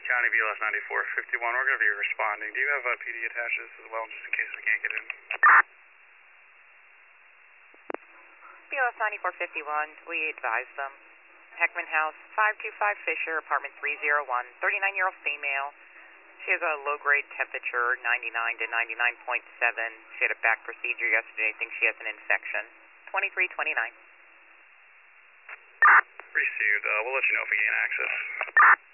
County BLS 9451, we're going to be responding. Do you have PD attached to this as well, just in case we can't get in? BLS 9451, we advise them. Heckman House, 525 Fisher, apartment 301, 39-year-old female. She has a low-grade temperature, 99 to 99.7. She had a back procedure yesterday. I think she has an infection. 2329. Received. We'll let you know if we gain access.